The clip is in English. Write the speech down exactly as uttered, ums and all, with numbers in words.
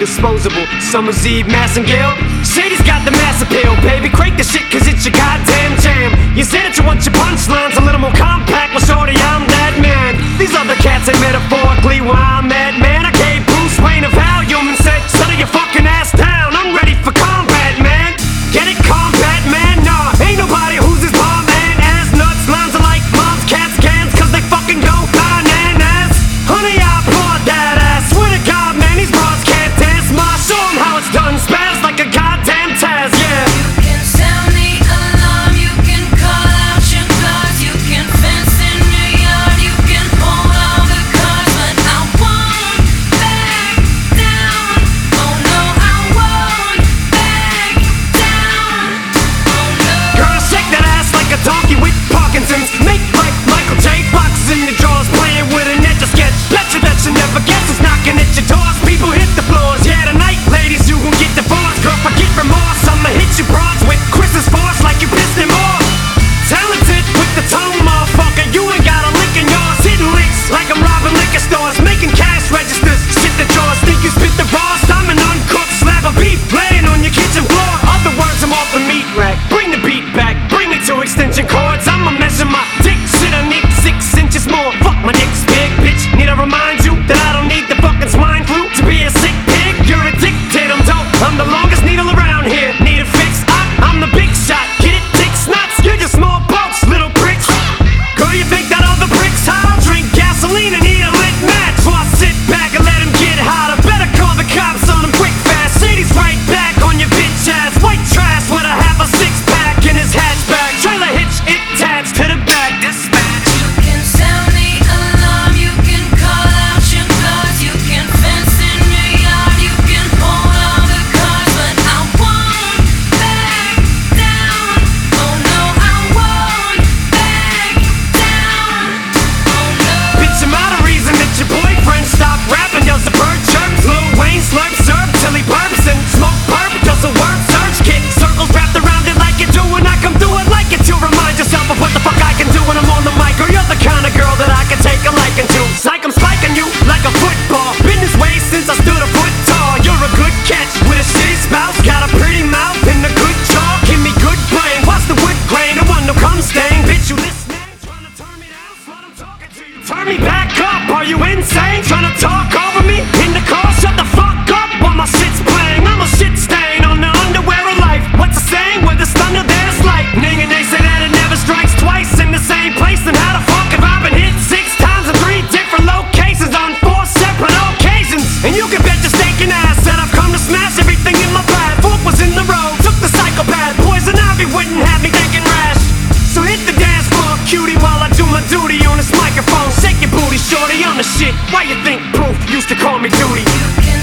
disposable. Summer's Eve, Massengale. Shady's got the mass appeal, baby. Crank the shit, cause it's your goddamn jam. You say that you want your punchlines a little more compact. Well, shorty, I'm that man. These other cats ain't metaphorically where I'm at, man. I gave Bruce Wayne a Valium and said, settle your fucking ass down. I'm ready for combat, man. Get it, combat, man? Nah, ain't nobody who's as bomb man as nuts. Lines are like moms, cats, cans, cause they fucking go bananas. Honey, I brought that ass. Swear to God, man, these broads can't dance. Ma, show 'em how it's done. Spaz like a goddamn Taz, yeah. You can sound the alarm, you can call out your guards, you can fence in your yard, you can hold all the cards, but I won't back down. Oh no, I won't back down. Oh no. Girl, shake that ass like a donkey with Parkinson's. Make like Michael J. Fox in the drawers, playing with an etch a sketch. Bet you that you never guess who's knocking at your doors. People hit the floors, yeah, tonight, ladies, you gon' get divorced. Girl, forget remorse, I'ma hit you broads with Chris's force like you pissed him off. Talented with the tone, motherfucker, you ain't got a lick in yours. Hitting licks like I'm robbing liquor stores, making cash registers, shit the drawers. Think you spit the raw, I'm an uncooked slab of beef laying on your kitchen floor. Other words, I'm off the meat rack. Bring the beat back, bring me to extension cords. I'ma measure my dick, shit, I need six inches more. Fuck, my dick's big, bitch. Need I remind you that I don't need the fucking swine flu to be a sick pig? You're addicted, I'm dope. I'm the longest needle around here. Need a fix? I, I'm the big shot. Get it, dick snots. You're just small boats, little pricks. Girl, you think that all the bricks hot? I'll drink gasoline and eat a lit match. So I sit back and let him get hotter. Better call the cops on him quick fast. Shady's right back on your bitch ass. White trash with a half a six pack in his hatchback. Trailer hitch attached to the back. Dispatch. You can sound the alarm, you can call out your guards, you can fence in your yard, you can hold all the cards, but I won't back down. Oh no, I won't back down. Oh no. Bitch, I'm out of reason that your boyfriend stopped rapping. Does the bird chirps? Lil Wayne slurp serve till he burps and smoke perp. Does the word search kick circles wrapped around it like you do when I come through it like it to remind yourself of what the fuck I can do when I'm on the mic. Or you're the kind of girl that I can take a liking to. Psych, I'm spiking you like a football. Been this way since I stood a foot tall. You're a good catch with a shitty spouse. Got a pretty mouth and a good jaw. Give me good brain. Watch the wood grain. I want no cum stain. Bitch, you listening? Trying to turn me down? Slut, I'm talking to you. Turn me back up. Are you insane? Trying to talk over me? In the car, shut the fuck up while my shit's playing. I'm a shit stain on the underwear of life. What's the saying? Where there's thunder, there's lightning. And they say that it never strikes twice in the same place. Then how the fuck have I been hit six times in three different locations on four separate occasions? And you can bet your stinking ass that I've come to smash everything in my path. Fork was in the road, took the psychopath. Poison ivy wouldn't have me thinking rash. So hit the dance floor, cutie, while I do my duty on this microphone. Shake your booty, shorty, I'm the shit. Why you think Proof used to call me Duty? You can